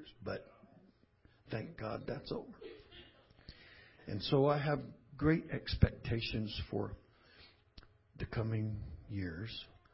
years. But thank God that's over. And so I have great expectations for the coming years.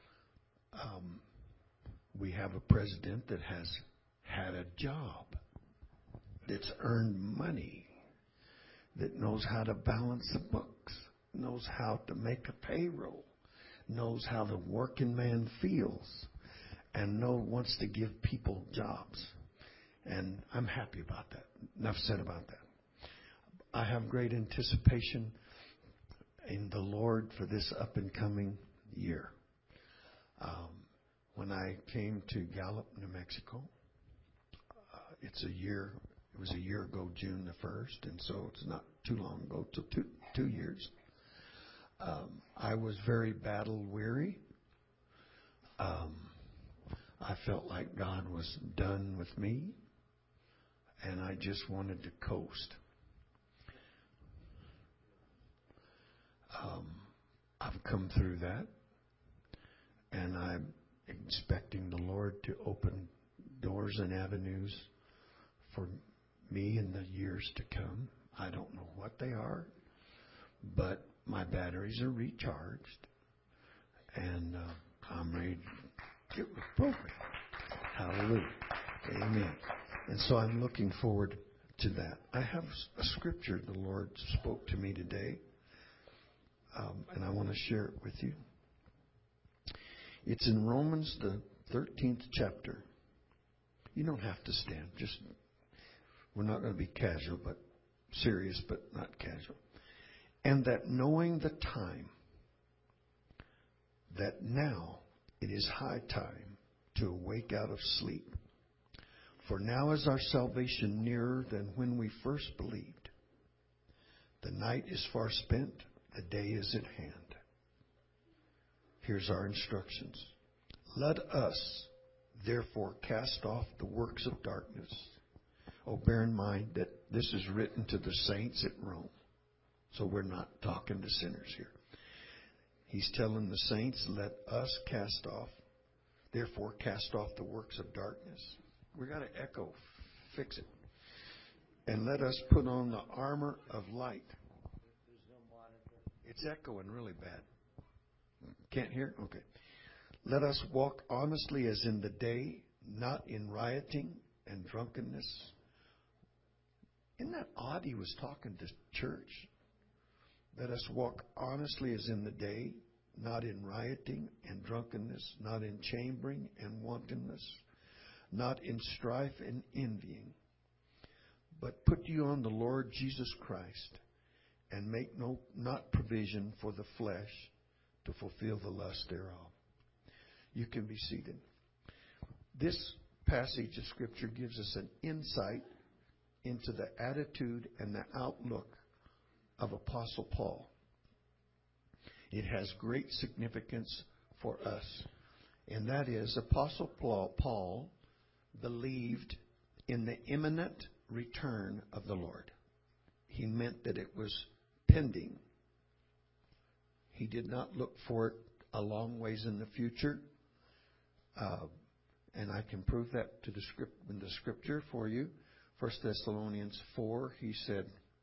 We have a president that has had a job, that's earned money, that knows how to balance the books, knows how to make a payroll, knows how the working man feels, and wants to give people jobs. And I'm happy about that. Enough said about that. I have great anticipation in the Lord for this up and coming year. When I came to Gallup, New Mexico, it was a year ago, June the 1st, and so it's not too long ago, 2 years. I was very battle weary. I felt like God was done with me, and I just wanted to coast. I've come through that, and I'm expecting the Lord to open doors and avenues for me in the years to come. I don't know what they are, but my batteries are recharged, and I'm ready to get with the program. Hallelujah. Amen. And so I'm looking forward to that. I have a scripture the Lord spoke to me today, and I want to share it with you. It's in Romans, the 13th chapter. You don't have to stand. We're not going to be casual, but serious, but not casual. And that knowing the time, that now it is high time to awake out of sleep. For now is our salvation nearer than when we first believed. The night is far spent, the day is at hand. Here's our instructions. Let us, therefore, cast off the works of darkness. Oh, bear in mind that this is written to the saints at Rome. So we're not talking to sinners here. He's telling the saints, let us therefore cast off the works of darkness. We got to echo, fix it. And let us put on the armor of light. It's echoing really bad. Can't hear? Okay. Let us walk honestly as in the day, not in rioting and drunkenness. Isn't that odd? He was talking to church. Let us walk honestly as in the day, not in rioting and drunkenness, not in chambering and wantonness, not in strife and envying. But put you on the Lord Jesus Christ, and make not provision for the flesh to fulfill the lust thereof. You can be seated. This passage of Scripture gives us an insight into the attitude and the outlook of Apostle Paul. It has great significance for us. And that is, Apostle Paul believed in the imminent return of the Lord. He meant that it was pending. He did not look for it a long ways in the future. And I can prove that in the Scripture for you. 1 Thessalonians 4, he said,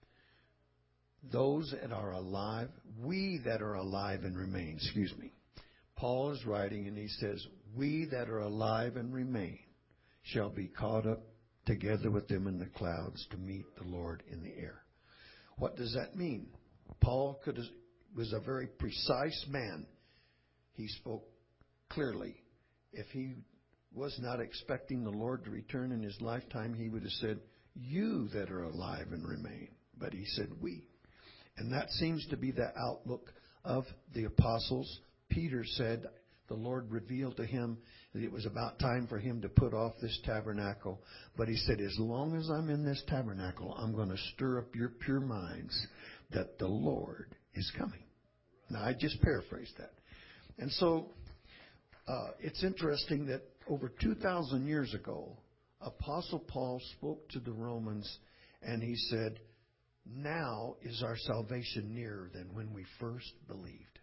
those that are alive, we that are alive and remain, Paul is writing and he says, we that are alive and remain shall be caught up together with them in the clouds to meet the Lord in the air. What does that mean? Paul was a very precise man. He spoke clearly. If he was not expecting the Lord to return in his lifetime, he would have said, you that are alive and remain. But he said, we. And that seems to be the outlook of the apostles. Peter said the Lord revealed to him that it was about time for him to put off this tabernacle. But he said, as long as I'm in this tabernacle, I'm going to stir up your pure minds that the Lord is coming. Now, I just paraphrased that. And so it's interesting that over 2,000 years ago, Apostle Paul spoke to the Romans and he said, now is our salvation nearer than when we first believed.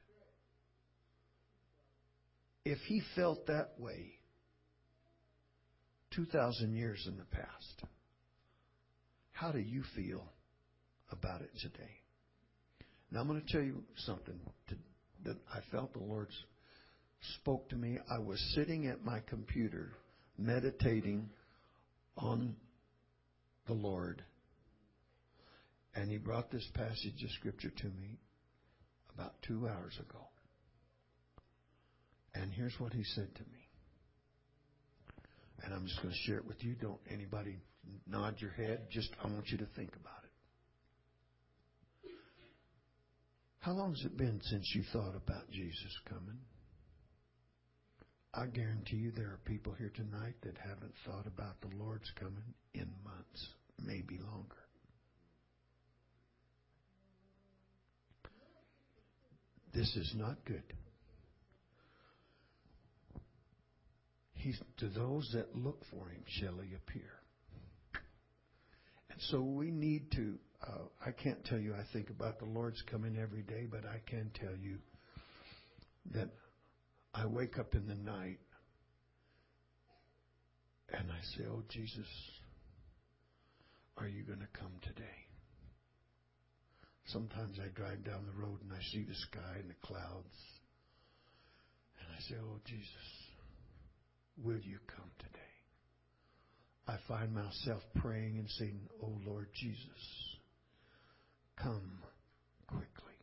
If he felt that way 2,000 years in the past. How do you feel about it today? Now, I'm going to tell you something that I felt the Lord spoke to me. I was sitting at my computer meditating on the Lord, and He brought this passage of Scripture to me about 2 hours ago. And here's what He said to me. And I'm just going to share it with you. Don't anybody nod your head. Just, I want you to think about it. How long has it been since you thought about Jesus coming? I guarantee you there are people here tonight that haven't thought about the Lord's coming in months, maybe longer. This is not good. To those that look for Him shall He appear. And so we need to, I can't tell you I think about the Lord's coming every day, but I can tell you that I wake up in the night and I say, oh, Jesus, are you going to come today? Sometimes I drive down the road and I see the sky and the clouds. And I say, oh, Jesus, will you come today? I find myself praying and saying, oh, Lord Jesus, come quickly.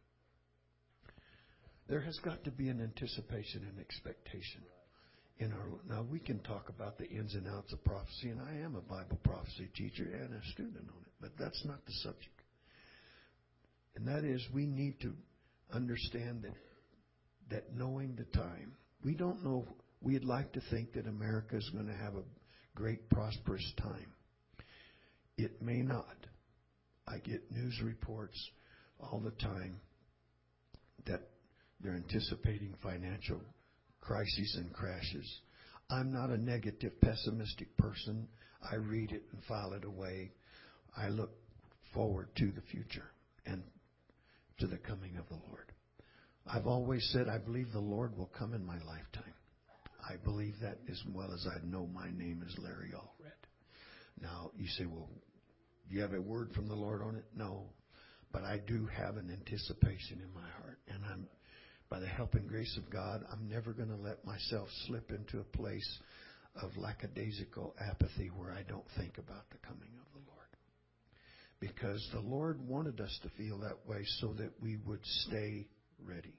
There has got to be an anticipation and expectation in our. Now, we can talk about the ins and outs of prophecy, and I am a Bible prophecy teacher and a student on it, but that's not the subject. And that is, we need to understand that knowing the time, we don't know. We'd like to think that America is going to have a great, prosperous time. It may not. I get news reports all the time that they're anticipating financial crises and crashes. I'm not a negative, pessimistic person. I read it and file it away. I look forward to the future and to the coming of the Lord. I've always said I believe the Lord will come in my lifetime. I believe that as well as I know my name is Larry Allred. Now, you say, well, do you have a word from the Lord on it? No. But I do have an anticipation in my heart. And I'm, by the help and grace of God, I'm never going to let myself slip into a place of lackadaisical apathy where I don't think about the coming of the Lord. Because the Lord wanted us to feel that way so that we would stay ready.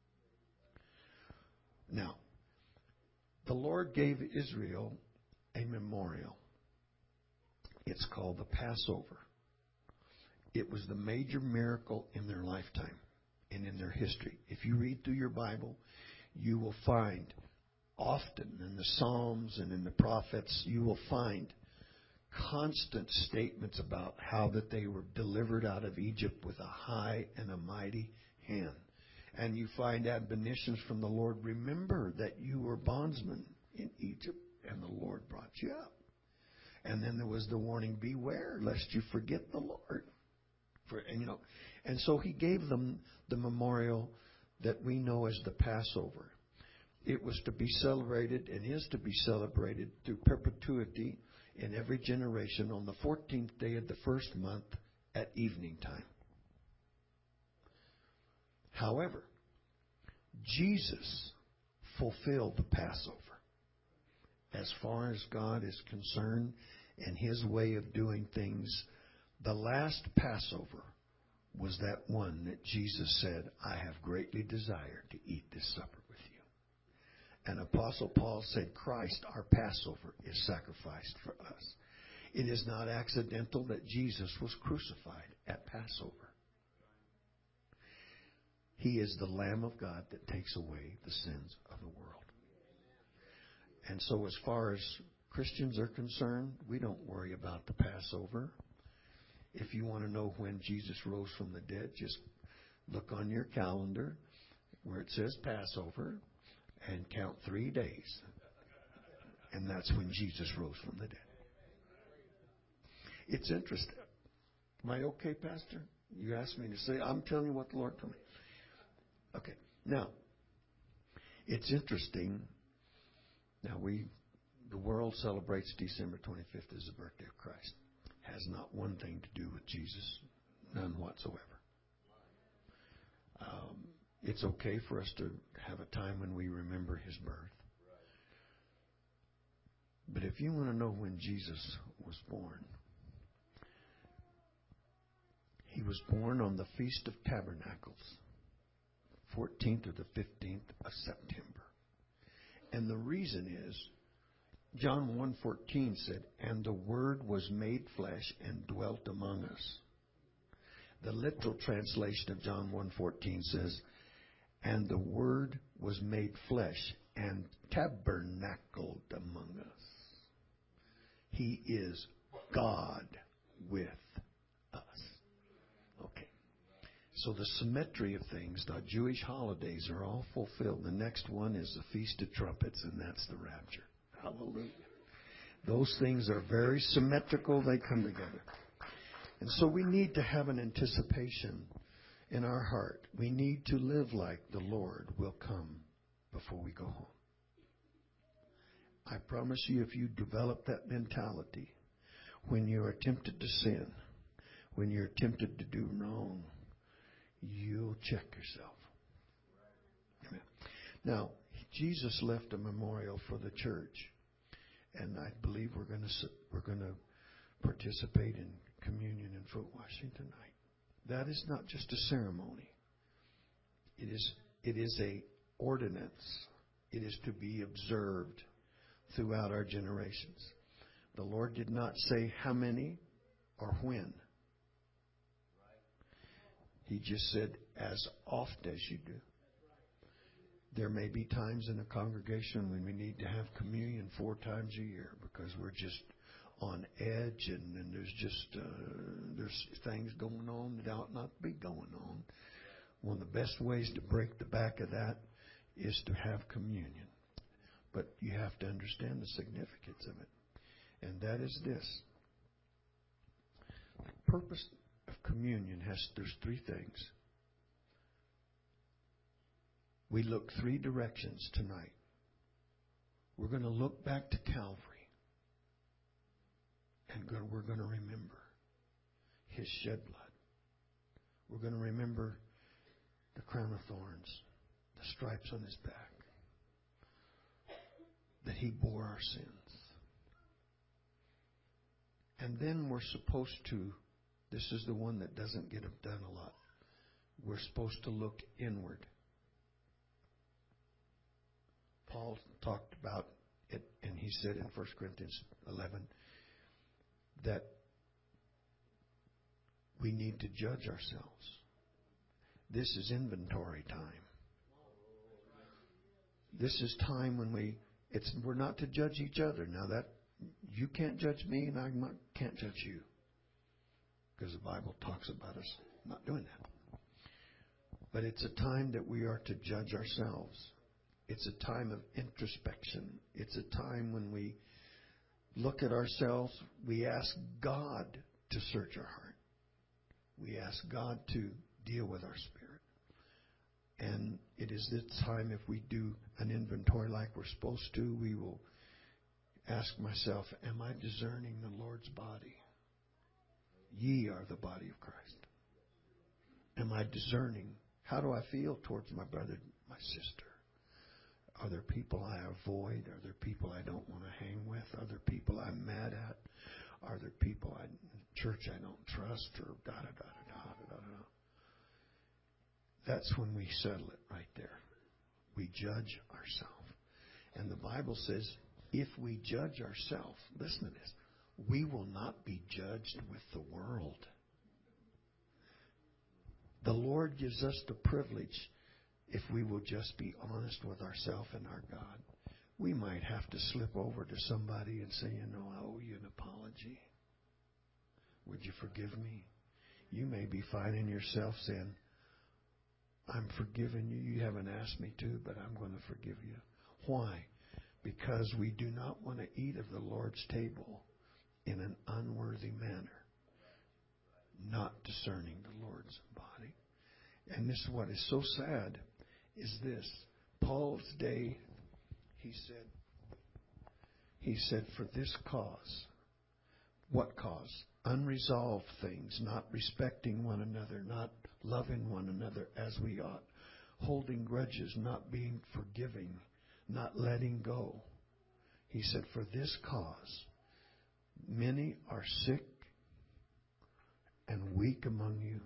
Now, the Lord gave Israel a memorial. It's called the Passover. It was the major miracle in their lifetime and in their history. If you read through your Bible, you will find often in the Psalms and in the prophets, you will find constant statements about how that they were delivered out of Egypt with a high and a mighty hand. And you find admonitions from the Lord. Remember that you were bondsmen in Egypt and the Lord brought you out. And then there was the warning, beware lest you forget the Lord. And so He gave them the memorial that we know as the Passover. It was to be celebrated and is to be celebrated through perpetuity in every generation on the 14th day of the first month at evening time. However, Jesus fulfilled the Passover. As far as God is concerned and His way of doing things, the last Passover was that one that Jesus said, I have greatly desired to eat this supper with you. And Apostle Paul said, Christ, our Passover, is sacrificed for us. It is not accidental that Jesus was crucified at Passover. He is the Lamb of God that takes away the sins of the world. And so as far as Christians are concerned, we don't worry about the Passover. If you want to know when Jesus rose from the dead, just look on your calendar where it says Passover and count 3 days. And that's when Jesus rose from the dead. It's interesting. Am I okay, Pastor? You asked me to say, I'm telling you what the Lord told me. Okay. Now, it's interesting. Now, The world celebrates December 25th as the birthday of Christ. Has not one thing to do with Jesus, none whatsoever. It's okay for us to have a time when we remember His birth. But if you want to know when Jesus was born, He was born on the Feast of Tabernacles, 14th or the 15th of September. And the reason is, John 1:14 said, "And the Word was made flesh and dwelt among us." The literal translation of John 1:14 says, "And the Word was made flesh and tabernacled among us." He is God with us. Okay. So the symmetry of things, the Jewish holidays are all fulfilled. The next one is the Feast of Trumpets, and that's the rapture. Hallelujah. Those things are very symmetrical. They come together. And so we need to have an anticipation in our heart. We need to live like the Lord will come before we go home. I promise you, if you develop that mentality, when you are tempted to sin, when you're tempted to do wrong, you'll check yourself. Amen. Now, Jesus left a memorial for the church, and I believe we're going to participate in communion and foot washing tonight. That is not just a ceremony. It is a ordinance. It is to be observed throughout our generations. The Lord did not say how many or when. He just said, as oft as you do. There may be times in a congregation when we need to have communion 4 times a year because we're just on edge and there's things going on that ought not be going on. One of the best ways to break the back of that is to have communion. But you have to understand the significance of it. And that is this. The purpose of communion there's 3 things. We look 3 directions tonight. We're going to look back to Calvary. And we're going to remember His shed blood. We're going to remember the crown of thorns, the stripes on His back, that He bore our sins. And then we're supposed to, this is the one that doesn't get done a lot, we're supposed to look inward. Paul talked about it, and he said in 1 Corinthians 11 that we need to judge ourselves. This is inventory time. This is time when we're not to judge each other. Now that you can't judge me and I can't judge you, because the Bible talks about us not doing that. But it's a time that we are to judge ourselves. It's a time of introspection. It's a time when we look at ourselves. We ask God to search our heart. We ask God to deal with our spirit. And it is this time, if we do an inventory like we're supposed to, we will ask myself, am I discerning the Lord's body? Ye are the body of Christ. Am I discerning? How do I feel towards my brother, my sister? Are there people I avoid? Are there people I don't want to hang with? Are there people I'm mad at? Are there people in church I don't trust? Or da-da-da-da-da-da-da. That's when we settle it right there. We judge ourselves. And the Bible says, if we judge ourselves, listen to this, we will not be judged with the world. The Lord gives us the privilege, if we will just be honest with ourselves and our God. We might have to slip over to somebody and say, I owe you an apology. Would you forgive me? You may be finding yourself saying, I'm forgiving you. You haven't asked me to, but I'm going to forgive you. Why? Because we do not want to eat of the Lord's table in an unworthy manner, not discerning the Lord's body. And this is what is so sad, is this. Paul's day, he said, He said, for this cause. What cause? Unresolved things, not respecting one another, not loving one another as we ought, holding grudges, not being forgiving, not letting go. He said, for this cause, many are sick and weak among you,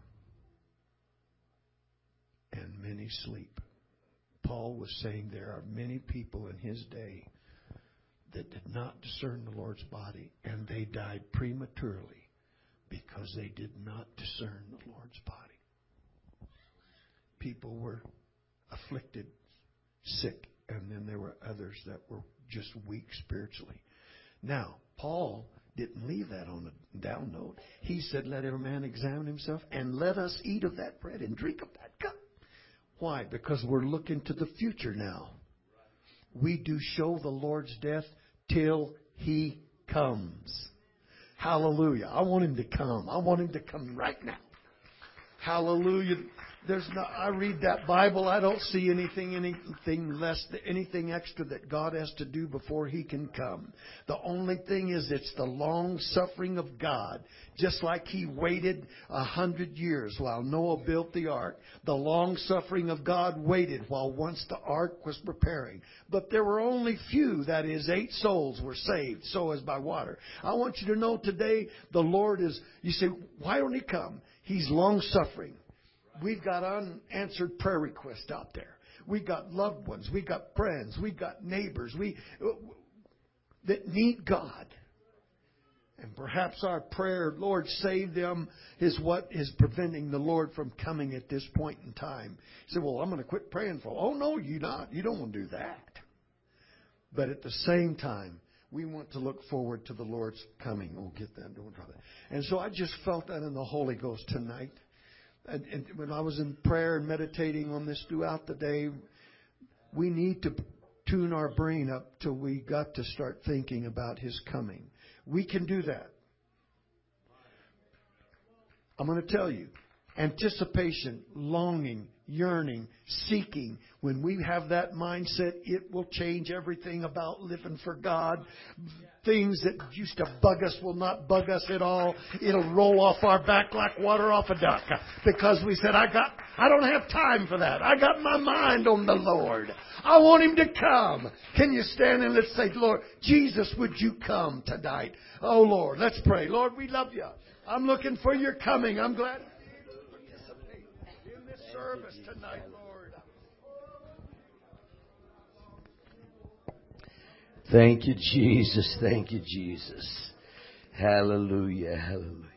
and many sleep. Paul was saying there are many people in his day that did not discern the Lord's body, and they died prematurely because they did not discern the Lord's body. People were afflicted, sick, and then there were others that were just weak spiritually. Now, Paul didn't leave that on a down note. He said, let every man examine himself, and let us eat of that bread and drink of that cup. Why? Because we're looking to the future now. We do show the Lord's death till He comes. Hallelujah. I want Him to come. I want Him to come right now. Hallelujah. I read that Bible. I don't see anything extra that God has to do before He can come. The only thing is it's the long suffering of God. Just like He waited 100 years while Noah built the ark. The long suffering of God waited while once the ark was preparing. But there were only few, that is 8 souls were saved, so as by water. I want you to know today the Lord is, you say, why don't He come? He's long suffering. We've got unanswered prayer requests out there. We've got loved ones. We've got friends. We've got neighbors that need God. And perhaps our prayer, Lord, save them, is what is preventing the Lord from coming at this point in time. You say, well, I'm going to quit praying for them. Oh, no, you're not. You don't want to do that. But at the same time, we want to look forward to the Lord's coming. Oh, get that. Don't try that. And so I just felt that in the Holy Ghost tonight. And when I was in prayer and meditating on this throughout the day, we need to tune our brain up till we got to start thinking about His coming. We can do that. I'm going to tell you, anticipation, longing, yearning, seeking. When we have that mindset, it will change everything about living for God. Things that used to bug us will not bug us at all. It'll roll off our back like water off a duck. Because we said, I don't have time for that. I got my mind on the Lord. I want Him to come. Can you stand and let's say, Lord, Jesus, would you come tonight? Oh, Lord, let's pray. Lord, we love you. I'm looking for your coming. I'm glad to be able to participate in this service tonight, Lord. Thank you, Jesus. Thank you, Jesus. Hallelujah. Hallelujah.